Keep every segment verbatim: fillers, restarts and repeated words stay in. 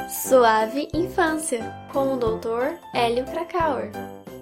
Suave Infância, com o doutor Hélio Krakauer.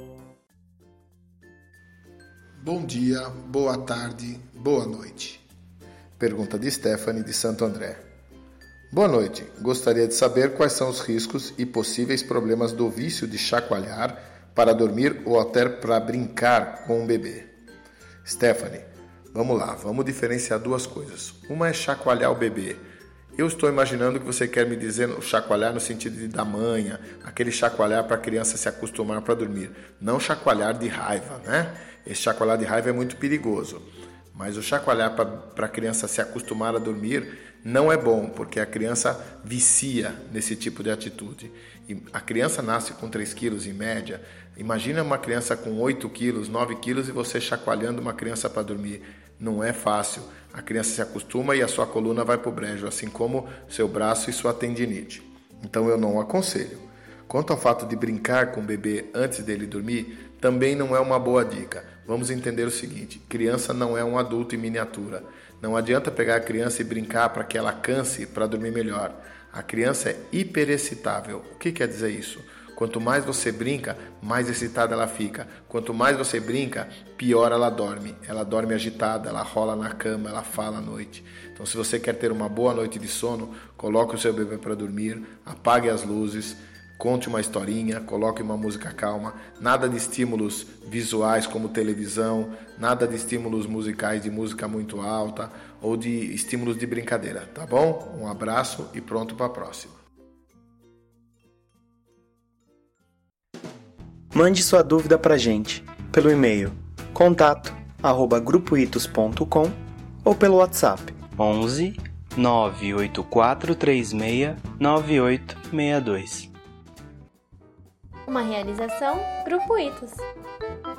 Bom dia, boa tarde, boa noite. Pergunta de Stephanie de Santo André. Boa noite, gostaria de saber quais são os riscos e possíveis problemas do vício de chacoalhar para dormir ou até para brincar com o bebê. Stephanie, vamos lá, vamos diferenciar duas coisas. Uma é chacoalhar o bebê. Eu estou imaginando que você quer me dizer chacoalhar no sentido de dar manha, aquele chacoalhar para a criança se acostumar para dormir. Não chacoalhar de raiva, né? Esse chacoalhar de raiva é muito perigoso. Mas o chacoalhar para a criança se acostumar a dormir não é bom, porque a criança vicia nesse tipo de atitude. E a criança nasce com três quilos em média. Imagina uma criança com oito quilos, nove quilos e você chacoalhando uma criança para dormir. Não é fácil. A criança se acostuma e a sua coluna vai para o brejo, assim como seu braço e sua tendinite. Então eu não aconselho. Quanto ao fato de brincar com o bebê antes dele dormir, também não é uma boa dica. Vamos entender o seguinte, criança não é um adulto em miniatura. Não adianta pegar a criança e brincar para que ela canse para dormir melhor. A criança é hiperexcitável. O que quer dizer isso? Quanto mais você brinca, mais excitada ela fica. Quanto mais você brinca, pior ela dorme. Ela dorme agitada, ela rola na cama, ela fala à noite. Então, se você quer ter uma boa noite de sono, coloque o seu bebê para dormir, apague as luzes, conte uma historinha, coloque uma música calma. Nada de estímulos visuais como televisão, nada de estímulos musicais de música muito alta ou de estímulos de brincadeira, tá bom? Um abraço e pronto para a próxima. Mande sua dúvida pra gente pelo e-mail contato arroba grupoitos ponto com ou pelo WhatsApp onze nove oito quatro três seis nove oito seis dois. Uma realização Grupo Itos.